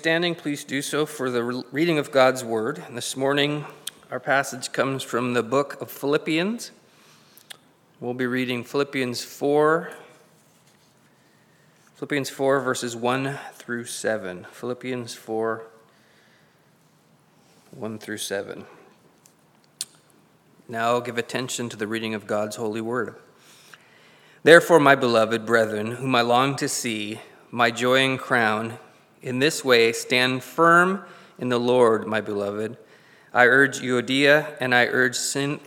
standing, please do so for the reading of God's Word. And this morning, our passage comes from the book of Philippians. We'll be reading Philippians 4, verses 1 through 7. Philippians 4, 1 through 7. Now give attention to the reading of God's holy word. Therefore, my beloved brethren, whom I long to see, my joy and crown, in this way stand firm in the Lord, my beloved. I urge Euodia and I urge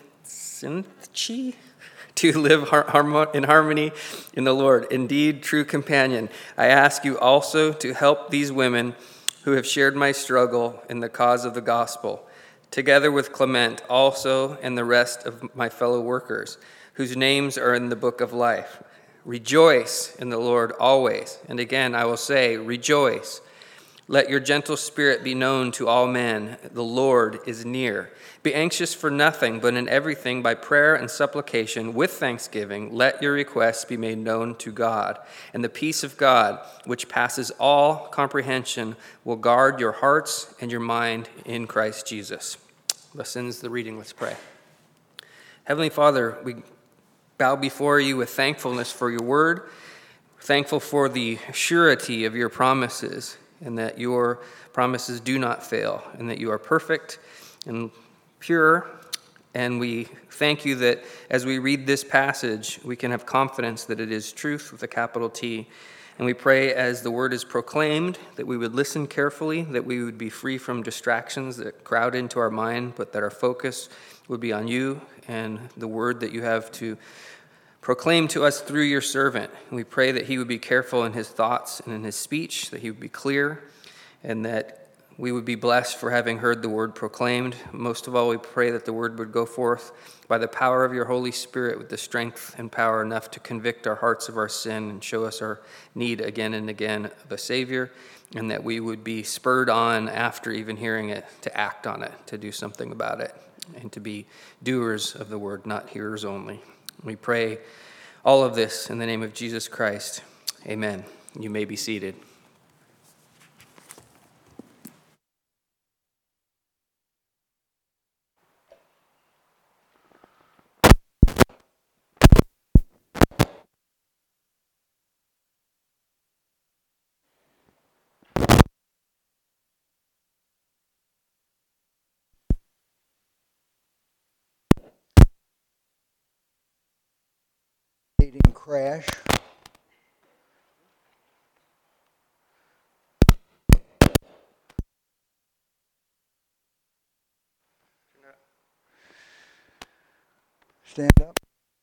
Syntyche to live in harmony in the Lord. Indeed, true companion, I ask you also to help these women who have shared my struggle in the cause of the gospel, together with Clement also and the rest of my fellow workers, whose names are in the book of life. Rejoice in the Lord always. And again, I will say, rejoice. Let your gentle spirit be known to all men. The Lord is near. Be anxious for nothing, but in everything by prayer and supplication with thanksgiving, let your requests be made known to God. And the peace of God, which passes all comprehension, will guard your hearts and your mind in Christ Jesus. Thus ends the reading. Let's pray. Heavenly Father, we bow before you with thankfulness for your word, thankful for the surety of your promises, and that your promises do not fail, and that you are perfect and pure. And we thank you that as we read this passage, we can have confidence that it is truth with a capital T. And we pray as the word is proclaimed that we would listen carefully, that we would be free from distractions that crowd into our mind, but that our focus would be on you and the word that you have to proclaim to us through your servant. And we pray that he would be careful in his thoughts and in his speech, that he would be clear, and that we would be blessed for having heard the word proclaimed. Most of all, we pray that the word would go forth by the power of your Holy Spirit with the strength and power enough to convict our hearts of our sin and show us our need again and again of a Savior, and that we would be spurred on after even hearing it to act on it, to do something about it, and to be doers of the word, not hearers only. We pray all of this in the name of Jesus Christ. Amen. You may be seated. Crash. Stand up.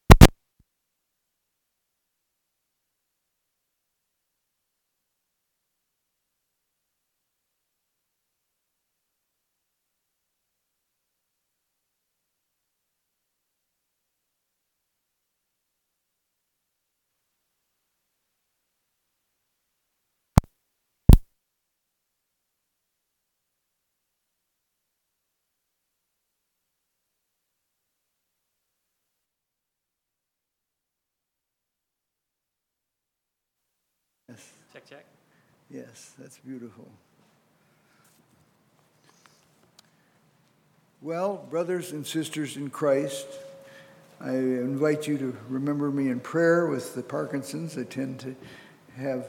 Yes. Check. Yes, that's beautiful. Well, brothers and sisters in Christ, I invite you to remember me in prayer with the Parkinsons. I tend to have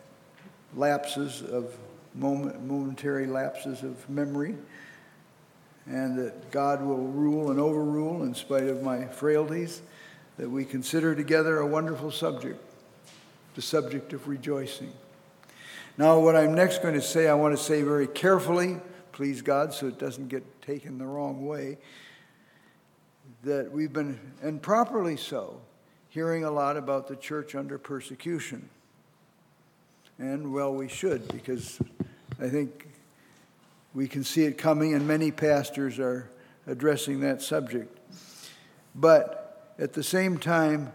momentary lapses of memory, and that God will rule and overrule in spite of my frailties, that we consider together a wonderful subject, the subject of rejoicing. Now, what I'm next going to say, I want to say very carefully, please God, so it doesn't get taken the wrong way, that we've been, and properly so, hearing a lot about the church under persecution. And, well, we should, because I think we can see it coming, and many pastors are addressing that subject. But at the same time,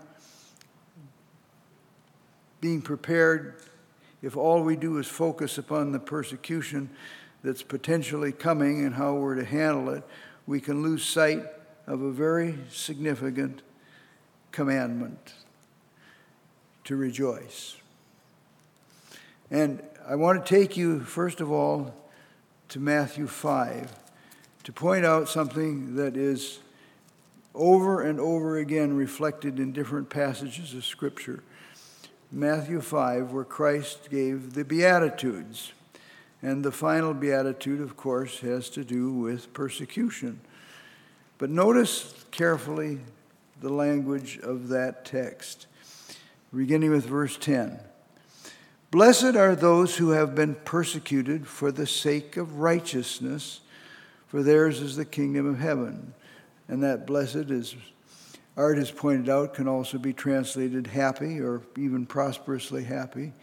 being prepared, if all we do is focus upon the persecution that's potentially coming and how we're to handle it, we can lose sight of a very significant commandment to rejoice. And I want to take you, first of all, to Matthew 5 to point out something that is over and over again reflected in different passages of Scripture. Matthew 5, where Christ gave the Beatitudes. And the final Beatitude, of course, has to do with persecution. But notice carefully the language of that text, beginning with verse 10. Blessed are those who have been persecuted for the sake of righteousness, for theirs is the kingdom of heaven. And that blessed, as Art has pointed out, can also be translated happy or even prosperously happy.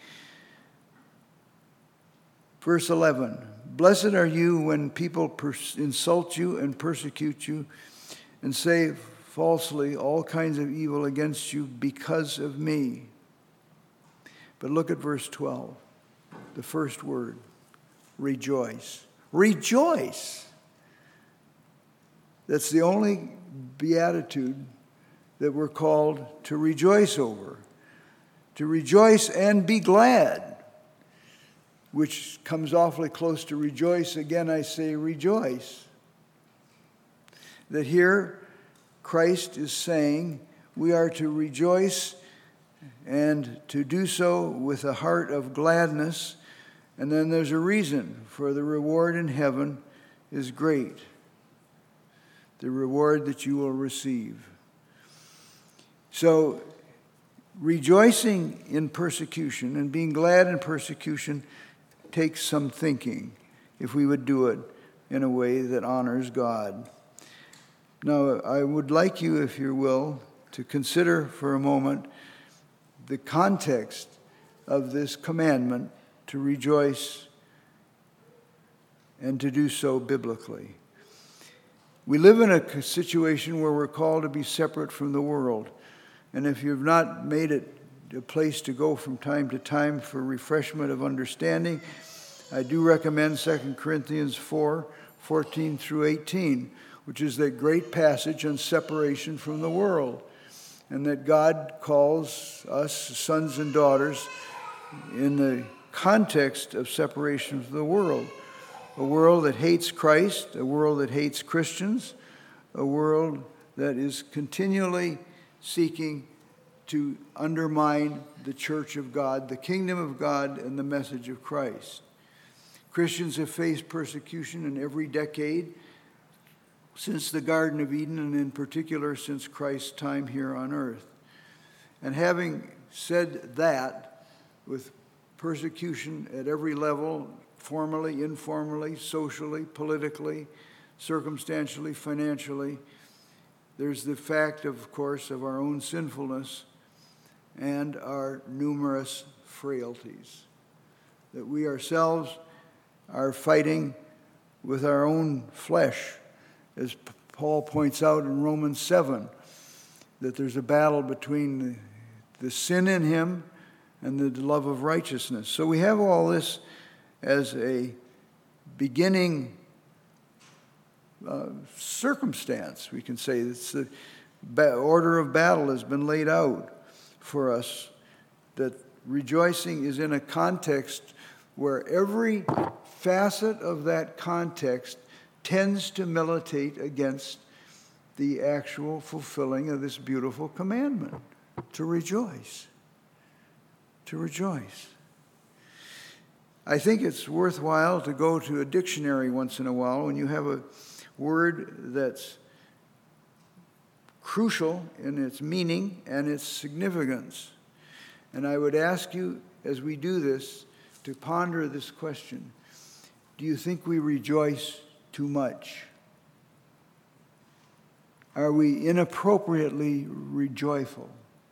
Verse 11, blessed are you when people insult you and persecute you and say falsely all kinds of evil against you because of me. But look at verse 12, the first word, rejoice. Rejoice. That's the only beatitude that we're called to rejoice over. To rejoice and be glad, which comes awfully close to rejoice. Again, I say rejoice. That here Christ is saying we are to rejoice and to do so with a heart of gladness. And then there's a reason, for the reward in heaven is great. The reward that you will receive. So, rejoicing in persecution and being glad in persecution takes some thinking, if we would do it in a way that honors God. Now, I would like you, if you will, to consider for a moment the context of this commandment to rejoice and to do so biblically. We live in a situation where we're called to be separate from the world. And if you've not made it a place to go from time to time for refreshment of understanding, I do recommend 2 Corinthians 4:14 through 18, which is that great passage on separation from the world, and that God calls us sons and daughters in the context of separation from the world. A world that hates Christ, a world that hates Christians, a world that is continually seeking to undermine the church of God, the kingdom of God, and the message of Christ. Christians have faced persecution in every decade since the Garden of Eden, and in particular since Christ's time here on earth. And having said that, with persecution at every level, formally, informally, socially, politically, circumstantially, financially, there's the fact, of course, of our own sinfulness and our numerous frailties. That we ourselves are fighting with our own flesh, as Paul points out in Romans 7, that there's a battle between the sin in him and the love of righteousness. So we have all this as a beginning circumstance. We can say it's the order of battle has been laid out for us, that rejoicing is in a context where every facet of that context tends to militate against the actual fulfilling of this beautiful commandment, to rejoice. To rejoice. I think it's worthwhile to go to a dictionary once in a while when you have a word that's crucial in its meaning and its significance. And I would ask you, as we do this, to ponder this question. Do you think we rejoice too much? Are we inappropriately rejoiceful?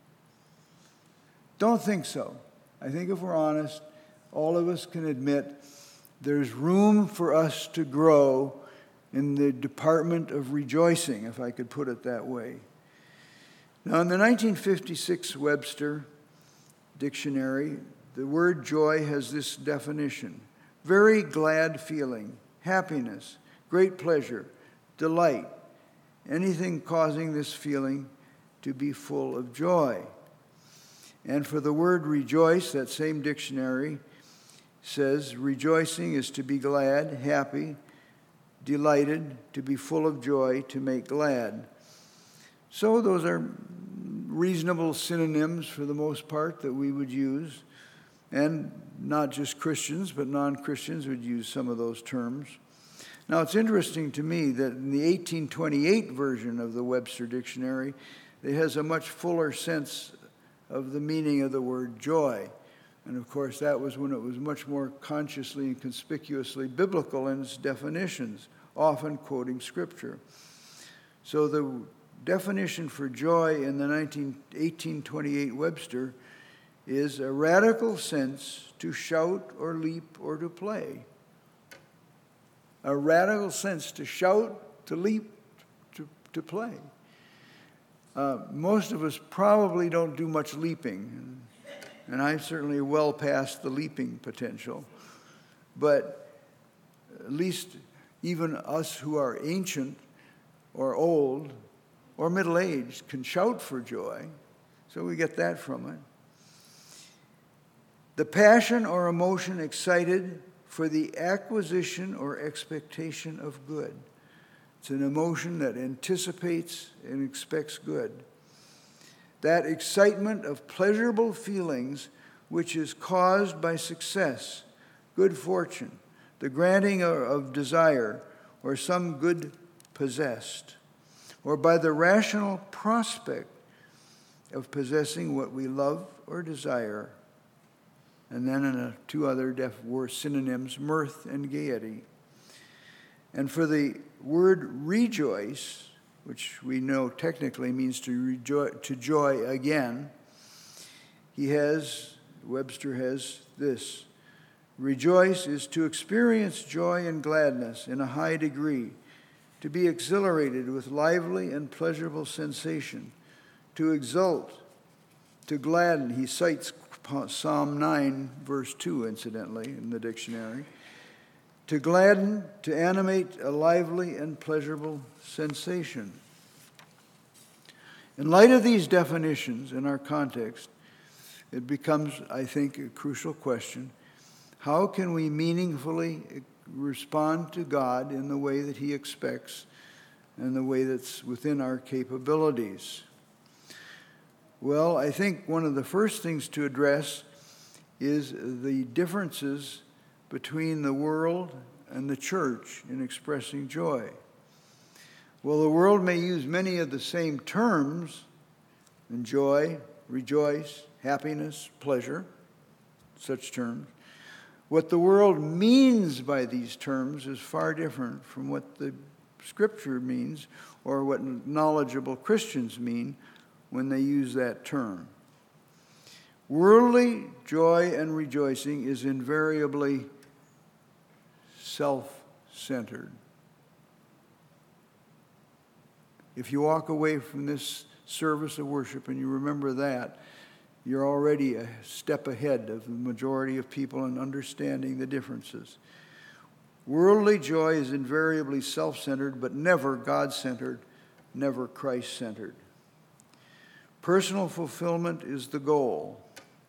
Don't think so. I think if we're honest, all of us can admit there's room for us to grow in the department of rejoicing, if I could put it that way. Now, in the 1956 Webster Dictionary, the word joy has this definition: very glad feeling, happiness, great pleasure, delight, anything causing this feeling to be full of joy. And for the word rejoice, that same dictionary says rejoicing is to be glad, happy, delighted, to be full of joy, to make glad. So those are reasonable synonyms for the most part that we would use. And not just Christians, but non-Christians would use some of those terms. Now, it's interesting to me that in the 1828 version of the Webster Dictionary, it has a much fuller sense of the meaning of the word joy. And of course, that was when it was much more consciously and conspicuously biblical in its definitions, often quoting Scripture. So the definition for joy in the 1828 Webster is a radical sense to shout or leap or to play. A radical sense to shout, to leap, to play. Most of us probably don't do much leaping, and I'm certainly well past the leaping potential. But at least even us who are ancient or old or middle-aged can shout for joy, so we get that from it. The passion or emotion excited for the acquisition or expectation of good. It's an emotion that anticipates and expects good. That excitement of pleasurable feelings which is caused by success, good fortune, the granting of desire, or some good possessed, or by the rational prospect of possessing what we love or desire. And then in two other synonyms, mirth and gaiety. And for the word rejoice, which we know technically means to joy again, Webster has this. Rejoice is to experience joy and gladness in a high degree, to be exhilarated with lively and pleasurable sensation, to exult, to gladden. He cites Psalm 9, verse 2, incidentally, in the dictionary. To gladden, to animate a lively and pleasurable sensation. In light of these definitions in our context, it becomes, I think, a crucial question. How can we meaningfully respond to God in the way that He expects and the way that's within our capabilities? Well, I think one of the first things to address is the differences between the world and the church in expressing joy. Well, the world may use many of the same terms, enjoy, rejoice, happiness, pleasure, such terms. What the world means by these terms is far different from what the Scripture means or what knowledgeable Christians mean when they use that term. Worldly joy and rejoicing is invariably self-centered. If you walk away from this service of worship and you remember that, you're already a step ahead of the majority of people in understanding the differences. Worldly joy is invariably self-centered, but never God-centered, never Christ-centered. Personal fulfillment is the goal,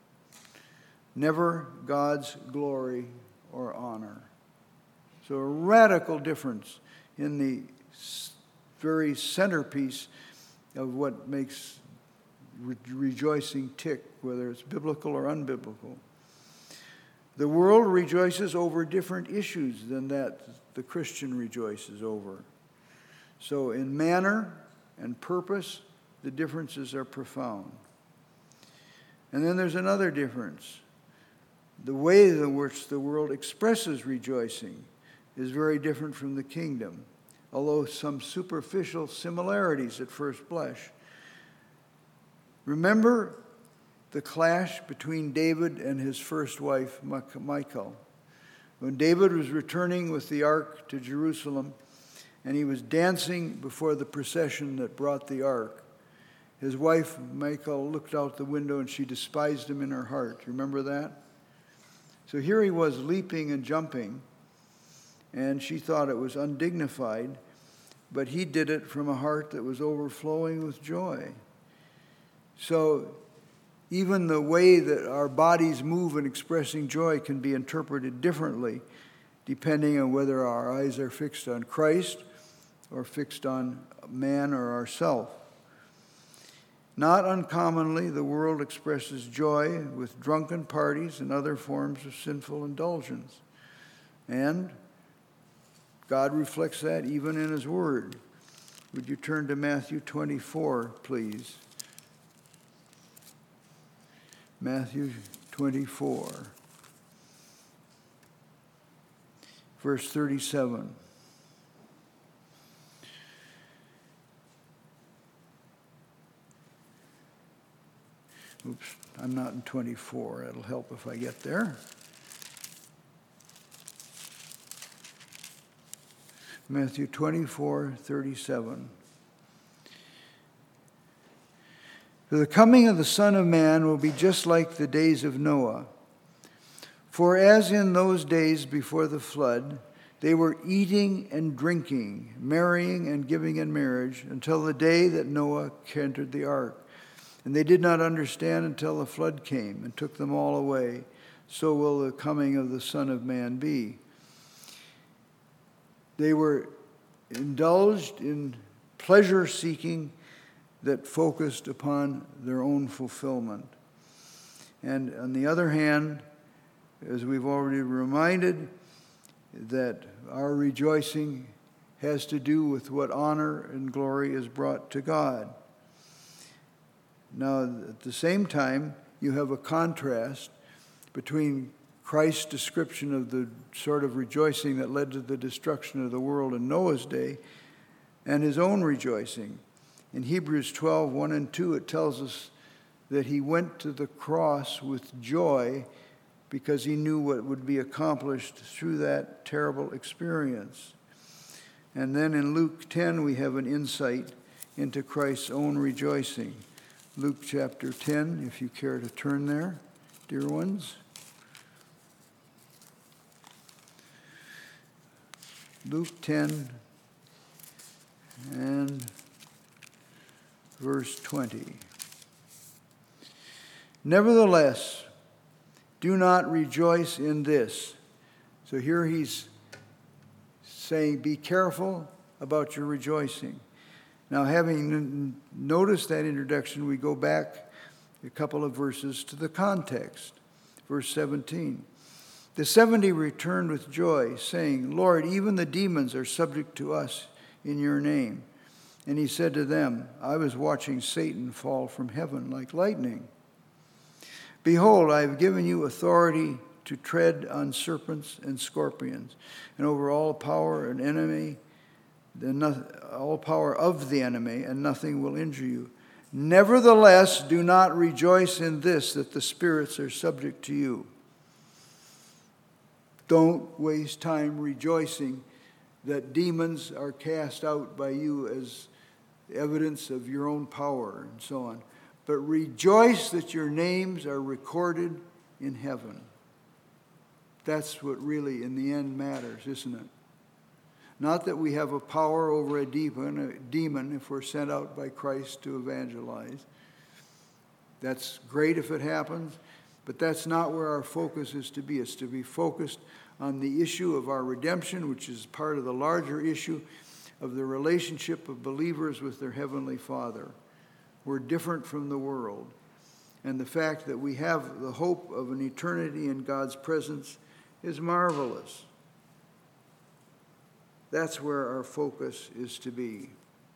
never God's glory or honor. So a radical difference in the very centerpiece of what makes rejoicing tick, whether it's biblical or unbiblical. The world rejoices over different issues than that the Christian rejoices over. So in manner and purpose, the differences are profound. And then there's another difference. The way in which the world expresses rejoicing is very different from the kingdom, although some superficial similarities at first blush. Remember the clash between David and his first wife, Michal. When David was returning with the ark to Jerusalem, and he was dancing before the procession that brought the ark, his wife, Michal, looked out the window and she despised him in her heart. Remember that? So here he was leaping and jumping, and she thought it was undignified, but he did it from a heart that was overflowing with joy. So Even the way that our bodies move in expressing joy can be interpreted differently, depending on whether our eyes are fixed on Christ or fixed on man or ourself. Not uncommonly, the world expresses joy with drunken parties and other forms of sinful indulgence. And God reflects that even in His Word. Would you turn to Matthew 24, please? Matthew 24, verse 37. Oops, I'm not in 24. It'll help if I get there. Matthew 24, 37. For the coming of the Son of Man will be just like the days of Noah. For as in those days before the flood, they were eating and drinking, marrying and giving in marriage, until the day that Noah entered the ark. And they did not understand until the flood came and took them all away. So will the coming of the Son of Man be. They were indulged in pleasure-seeking that focused upon their own fulfillment. And on the other hand, as we've already reminded, that our rejoicing has to do with what honor and glory is brought to God. Now, at the same time, you have a contrast between Christ's description of the sort of rejoicing that led to the destruction of the world in Noah's day and his own rejoicing. In Hebrews 12, 1 and 2, it tells us that he went to the cross with joy because he knew what would be accomplished through that terrible experience. And then in Luke 10, we have an insight into Christ's own rejoicing. Luke chapter 10, if you care to turn there, dear ones. Luke 10 and verse 20. Nevertheless, do not rejoice in this. So here he's saying, be careful about your rejoicing. Now, having noticed that introduction, we go back a couple of verses to the context. Verse 17. The 70 returned with joy, saying, Lord, even the demons are subject to us in your name. And he said to them, I was watching Satan fall from heaven like lightning. Behold, I have given you authority to tread on serpents and scorpions, and over all power and enemy, all power of the enemy, and nothing will injure you. Nevertheless, do not rejoice in this, that the spirits are subject to you. Don't waste time rejoicing that demons are cast out by you as evidence of your own power and so on. But rejoice that your names are recorded in heaven. That's what really in the end matters, isn't it? Not that we have a power over a demon if we're sent out by Christ to evangelize. That's great if it happens, but that's not where our focus is to be. It's to be focused on the issue of our redemption, which is part of the larger issue of the relationship of believers with their Heavenly Father. We're different from the world. And the fact that we have the hope of an eternity in God's presence is marvelous. That's where our focus is to be.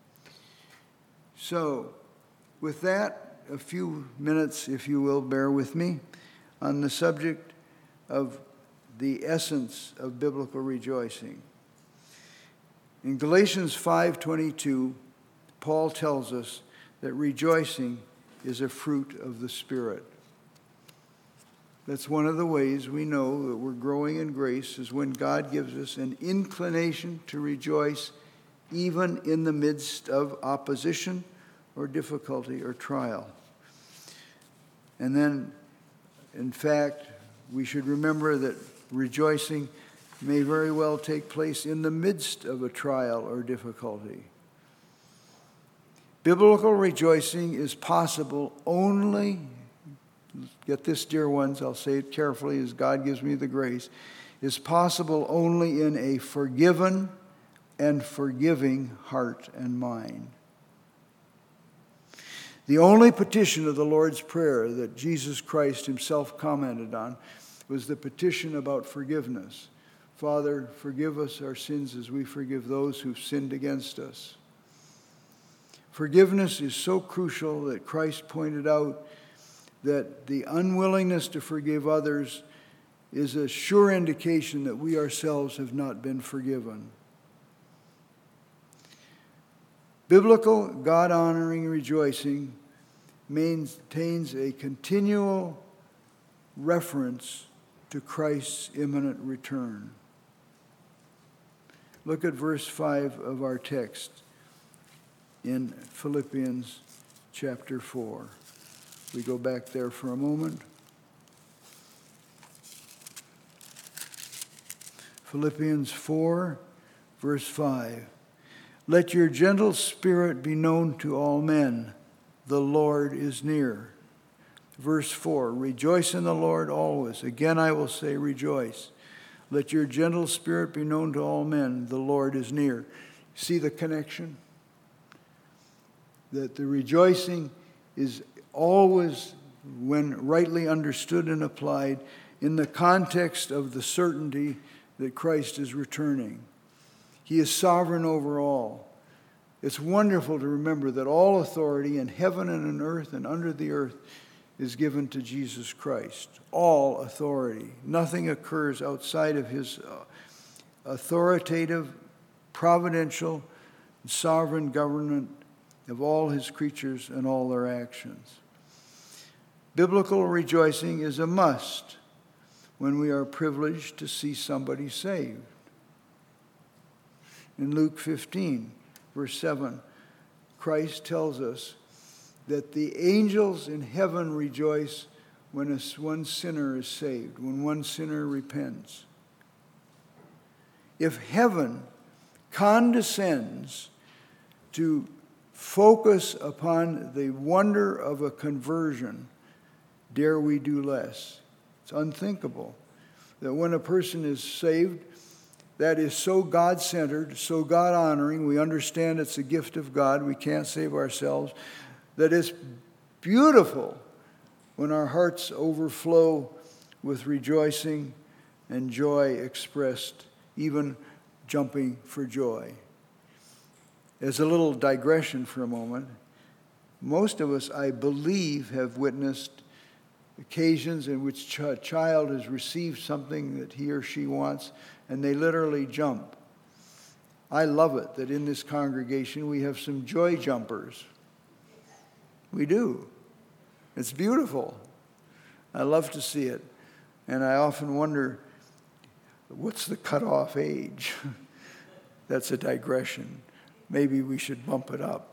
So, with that, a few minutes, if you will, bear with me, on the subject of the essence of biblical rejoicing. In Galatians 5:22, Paul tells us that rejoicing is a fruit of the Spirit. That's one of the ways we know that we're growing in grace, is when God gives us an inclination to rejoice even in the midst of opposition or difficulty or trial. And then, in fact, we should remember that rejoicing may very well take place in the midst of a trial or difficulty. Biblical rejoicing is possible only get this, dear ones, I'll say it carefully as God gives me the grace, is possible only in a forgiven and forgiving heart and mind. The only petition of the Lord's Prayer that Jesus Christ himself commented on was the petition about forgiveness. Father, forgive us our sins as we forgive those who've sinned against us. Forgiveness is so crucial that Christ pointed out that the unwillingness to forgive others is a sure indication that we ourselves have not been forgiven. Biblical, God-honoring rejoicing maintains a continual reference to Christ's imminent return. Look at verse 5 of our text in Philippians chapter 4. We go back there for a moment. Philippians 4, verse 5. Let your gentle spirit be known to all men. The Lord is near. Verse 4. Rejoice in the Lord always. Again I will say rejoice. Let your gentle spirit be known to all men. The Lord is near. See the connection? That the rejoicing is always, when rightly understood and applied, in the context of the certainty that Christ is returning. He is sovereign over all. It's wonderful to remember that all authority in heaven and on earth and under the earth is given to Jesus Christ. All authority. Nothing occurs outside of his authoritative, providential, sovereign government of all his creatures and all their actions. Biblical rejoicing is a must when we are privileged to see somebody saved. In Luke 15, verse 7, Christ tells us that the angels in heaven rejoice when one sinner is saved, when one sinner repents. If heaven condescends to focus upon the wonder of a conversion, dare we do less? It's unthinkable that when a person is saved, that is so God-centered, so God-honoring, we understand it's a gift of God, we can't save ourselves, that it's beautiful when our hearts overflow with rejoicing and joy expressed, even jumping for joy. As a little digression for a moment, most of us, I believe, have witnessed occasions in which a child has received something that he or she wants, and they literally jump. I love it that in this congregation we have some joy jumpers. We do. It's beautiful. I love to see it. And I often wonder, what's the cutoff age? That's a digression. Maybe we should bump it up.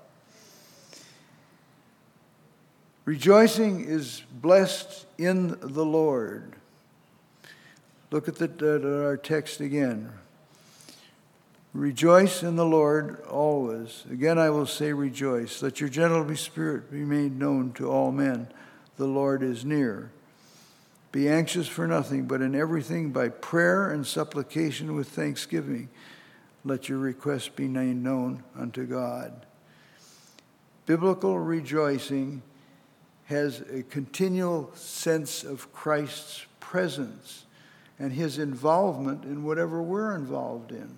Rejoicing is blessed in the Lord. Look at our text again. Rejoice in the Lord always. Again I will say rejoice. Let your gentle spirit be made known to all men. The Lord is near. Be anxious for nothing, but in everything by prayer and supplication with thanksgiving, let your requests be made known unto God. Biblical rejoicing has a continual sense of Christ's presence and his involvement in whatever we're involved in.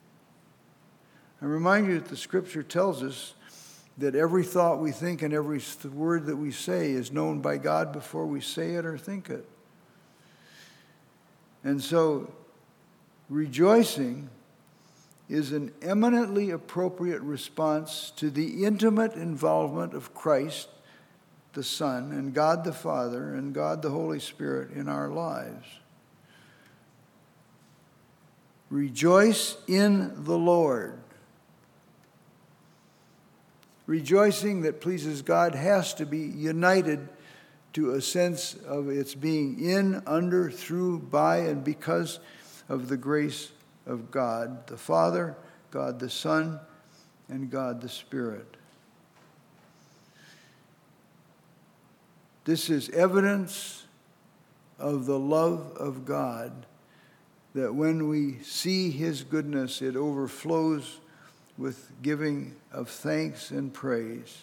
I remind you that the Scripture tells us that every thought we think and every word that we say is known by God before we say it or think it. And so, rejoicing is an eminently appropriate response to the intimate involvement of Christ, the Son, and God the Father, and God the Holy Spirit in our lives. Rejoice in the Lord. Rejoicing that pleases God has to be united to a sense of its being in, under, through, by, and because of the grace of God the Father, God the Son, and God the Spirit. This is evidence of the love of God, that when we see his goodness, it overflows with giving of thanks and praise.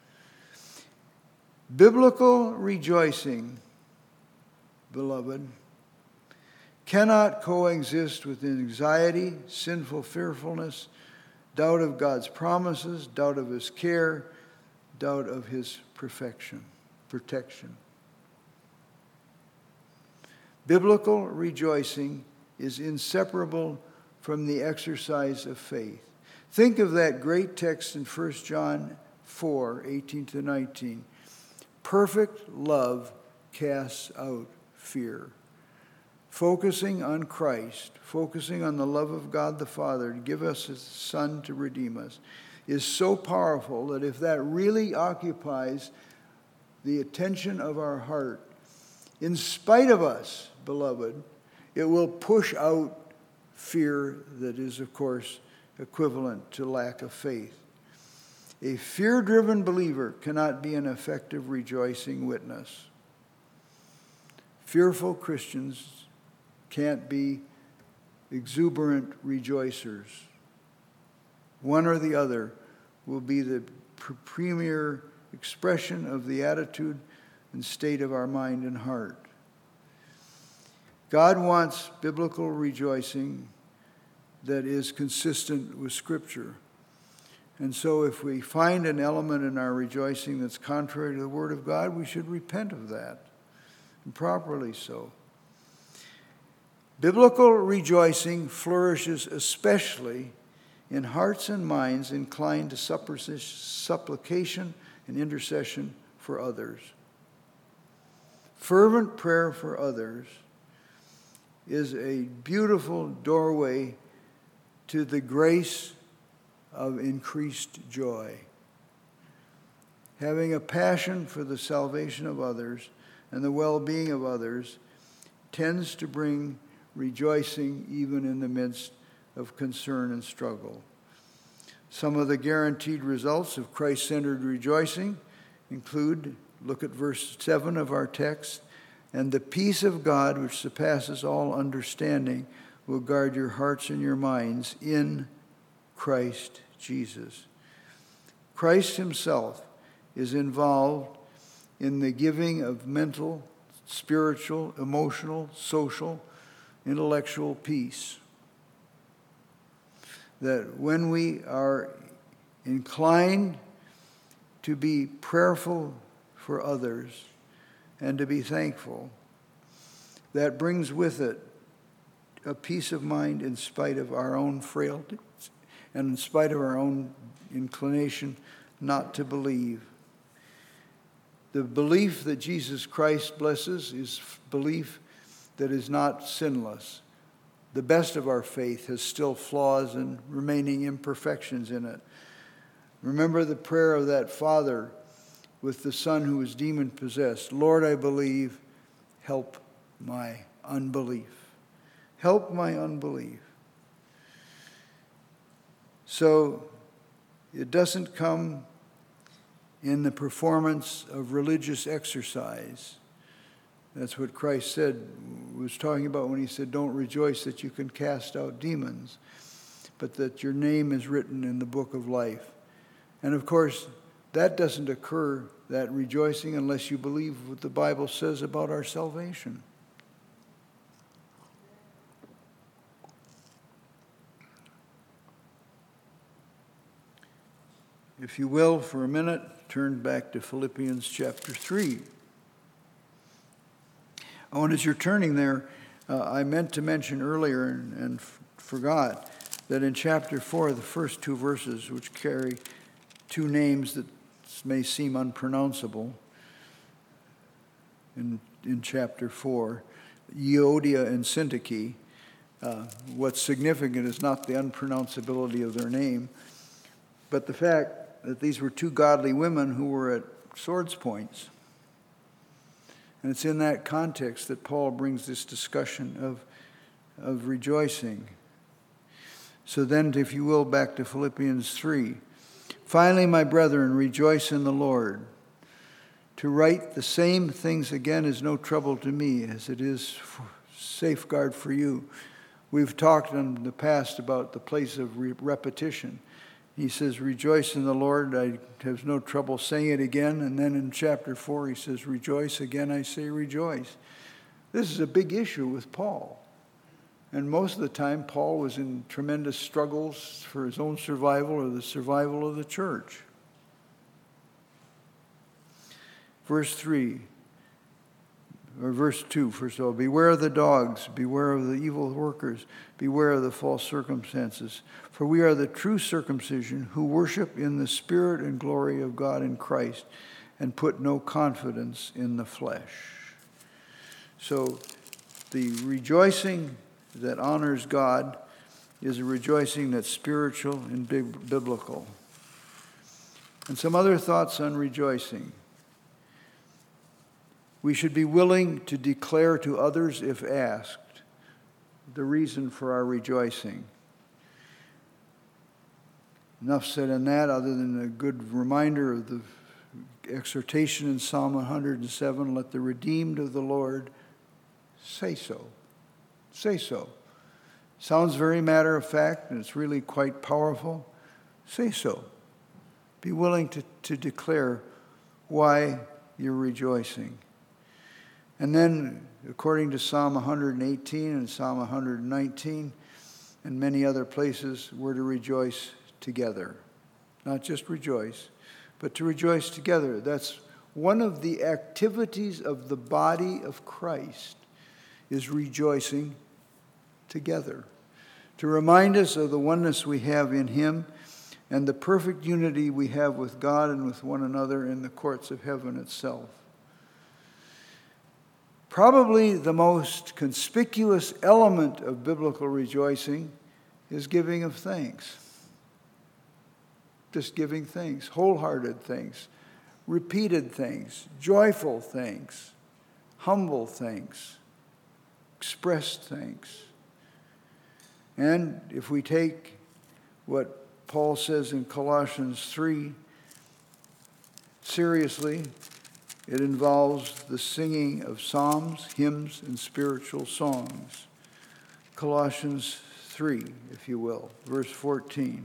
Biblical rejoicing, beloved, cannot coexist with anxiety, sinful fearfulness, doubt of God's promises, doubt of his care, doubt of his protection. Biblical rejoicing is inseparable from the exercise of faith. Think of that great text in 1 John 4, 18-19. Perfect love casts out fear. Focusing on Christ, focusing on the love of God the Father to give us his Son to redeem us, is so powerful that if that really occupies the attention of our heart, in spite of us, beloved, it will push out fear that is, of course, equivalent to lack of faith. A fear-driven believer cannot be an effective rejoicing witness. Fearful Christians can't be exuberant rejoicers. One or the other will be the premier expression of the attitude and state of our mind and heart. God wants biblical rejoicing that is consistent with Scripture. And so if we find an element in our rejoicing that's contrary to the Word of God, we should repent of that, and properly so. Biblical rejoicing flourishes especially in hearts and minds inclined to supplication and intercession for others. Fervent prayer for others is a beautiful doorway to the grace of increased joy. Having a passion for the salvation of others and the well-being of others tends to bring rejoicing even in the midst of concern and struggle. Some of the guaranteed results of Christ-centered rejoicing include, look at verse 7 of our text, and the peace of God, which surpasses all understanding, will guard your hearts and your minds in Christ Jesus. Christ himself is involved in the giving of mental, spiritual, emotional, social, intellectual peace. That when we are inclined to be prayerful for others and to be thankful, that brings with it a peace of mind in spite of our own frailties and in spite of our own inclination not to believe. The belief that Jesus Christ blesses is belief that is not sinless. The best of our faith has still flaws and remaining imperfections in it. Remember the prayer of that father with the son who was demon-possessed. Lord, I believe, help my unbelief. Help my unbelief. So it doesn't come in the performance of religious exercise. That's what Christ was talking about when he said, don't rejoice that you can cast out demons, but that your name is written in the book of life. And of course, that doesn't occur, that rejoicing, unless you believe what the Bible says about our salvation. If you will, for a minute, turn back to Philippians chapter 3. Oh, and as you're turning there, I meant to mention earlier and forgot that in chapter 4, the first two verses, which carry two names that may seem unpronounceable, in chapter 4, Euodia and Syntyche, what's significant is not the unpronounceability of their name, but the fact that these were two godly women who were at swords' points. And it's in that context that Paul brings this discussion of rejoicing. So then, if you will, back to Philippians 3. Finally, my brethren, rejoice in the Lord. To write the same things again is no trouble to me, as it is safeguard for you. We've talked in the past about the place of repetition. He says, rejoice in the Lord. I have no trouble saying it again. And then in chapter 4, he says, rejoice. Again, I say rejoice. This is a big issue with Paul. And most of the time, Paul was in tremendous struggles for his own survival or the survival of the church. Verse 3, or verse 2, first of all, beware of the dogs, beware of the evil workers, beware of the false circumstances. For we are the true circumcision who worship in the spirit and glory of God in Christ and put no confidence in the flesh. So the rejoicing that honors God is a rejoicing that's spiritual and biblical. And some other thoughts on rejoicing. We should be willing to declare to others, if asked, the reason for our rejoicing. Enough said on that, other than a good reminder of the exhortation in Psalm 107, let the redeemed of the Lord say so. Say so. Sounds very matter of fact, and it's really quite powerful. Say so. Be willing to declare why you're rejoicing. And then, according to Psalm 118 and Psalm 119 and many other places, we're to rejoice together. Not just rejoice, but to rejoice together. That's one of the activities of the body of Christ, is rejoicing together. To remind us of the oneness we have in Him and the perfect unity we have with God and with one another in the courts of heaven itself. Probably the most conspicuous element of biblical rejoicing is giving of thanks. Just giving thanks, wholehearted thanks, repeated thanks, joyful thanks, humble thanks, expressed thanks. And if we take what Paul says in Colossians 3 seriously, it involves the singing of psalms, hymns, and spiritual songs. Colossians 3, if you will, verse 14.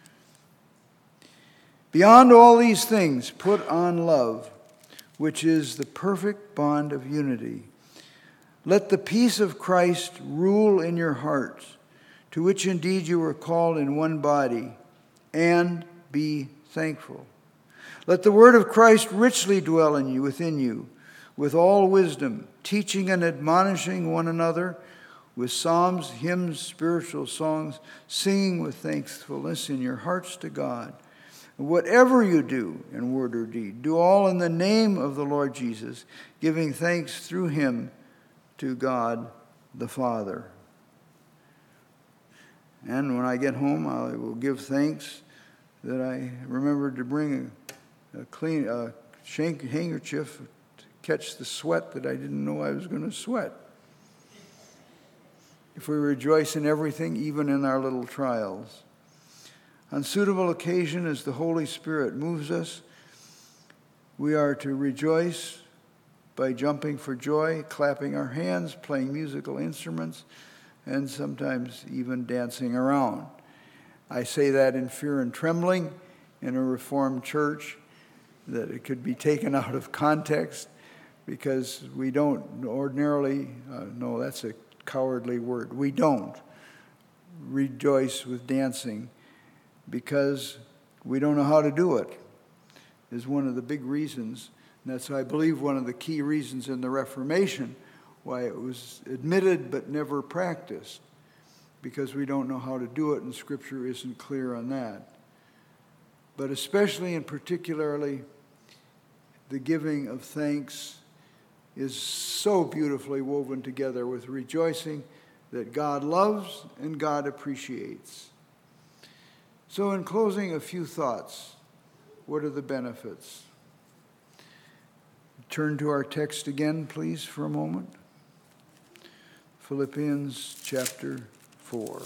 Beyond all these things, put on love, which is the perfect bond of unity. Let the peace of Christ rule in your hearts, to which indeed you were called in one body, and be thankful. Let the word of Christ richly dwell in you, within you, with all wisdom, teaching and admonishing one another with psalms, hymns, spiritual songs, singing with thankfulness in your hearts to God. And whatever you do in word or deed, do all in the name of the Lord Jesus, giving thanks through Him to God the Father. And when I get home, I will give thanks that I remembered to bring a clean handkerchief to catch the sweat that I didn't know I was going to sweat. If we rejoice in everything, even in our little trials. On suitable occasion, as the Holy Spirit moves us, we are to rejoice by jumping for joy, clapping our hands, playing musical instruments, and sometimes even dancing around. I say that in fear and trembling in a Reformed church, that it could be taken out of context, because we don't ordinarily, no, that's a cowardly word, we don't rejoice with dancing because we don't know how to do it, is one of the big reasons. And that's, I believe, one of the key reasons in the Reformation why it was admitted but never practiced, because we don't know how to do it and Scripture isn't clear on that. But especially and particularly, the giving of thanks is so beautifully woven together with rejoicing that God loves and God appreciates. So in closing, a few thoughts. What are the benefits? Turn to our text again, please, for a moment. Philippians chapter 4.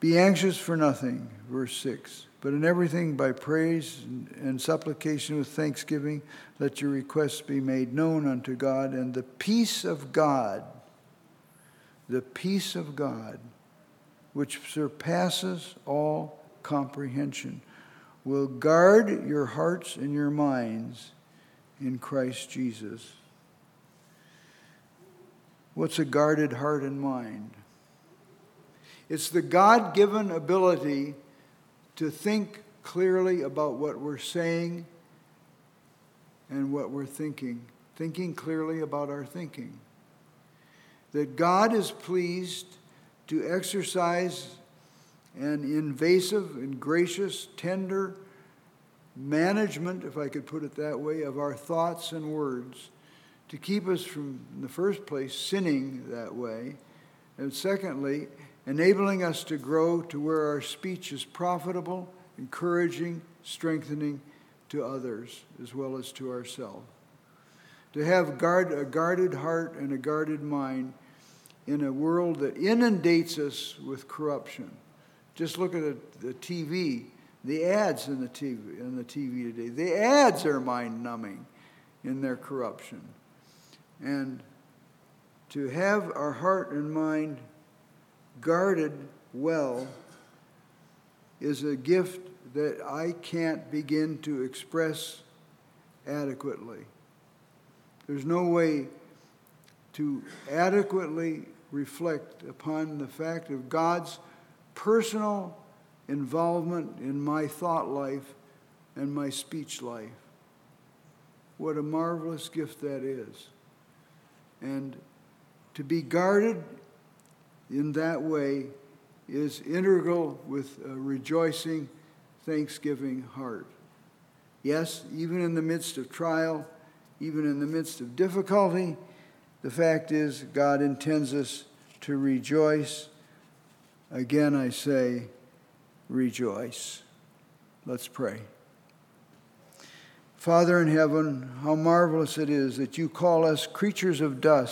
Be anxious for nothing, verse 6, but in everything by praise and supplication with thanksgiving, let your requests be made known unto God, and the peace of God, which surpasses all comprehension, will guard your hearts and your minds in Christ Jesus. What's a guarded heart and mind? It's the God-given ability to think clearly about what we're saying and what we're thinking clearly about our thinking. That God is pleased to exercise an invasive and gracious, tender management, if I could put it that way, of our thoughts and words, to keep us from, in the first place, sinning that way, and secondly, enabling us to grow to where our speech is profitable, encouraging, strengthening to others as well as to ourselves. To have a guarded heart and a guarded mind in a world that inundates us with corruption. Just look at the TV, the ads in the TV today. The ads are mind-numbing in their corruption. And to have our heart and mind guarded well is a gift that I can't begin to express adequately. There's no way to adequately reflect upon the fact of God's personal involvement in my thought life and my speech life. What a marvelous gift that is. And to be guarded in that way is integral with a rejoicing, thanksgiving heart. Yes, even in the midst of trial, even in the midst of difficulty, the fact is God intends us to rejoice. Again, I say, rejoice. Let's pray. Father in heaven, how marvelous it is that you call us creatures of dust.